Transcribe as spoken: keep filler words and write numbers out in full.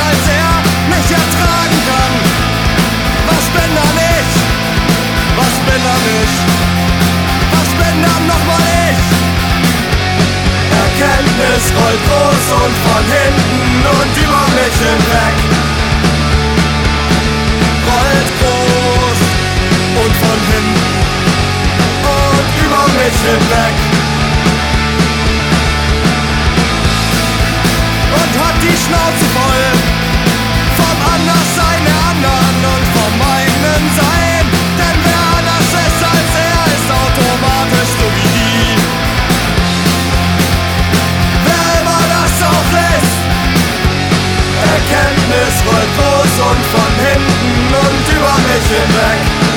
als er mich ertragen kann. Was bin dann ich? Was bin dann ich? Was bin dann nochmal ich? Erkenntnis rollt groß und von hinten und über mich hinweg. Rollt groß und von hinten und über mich hinweg. Und hat die Schnauze voll vom Anderssein der anderen und vom eigenen Sein. Denn wer anders ist als er, ist automatisch so wie die. Wer immer das auch ist, Erkenntnis rollt groß und von hinten und über mich hinweg.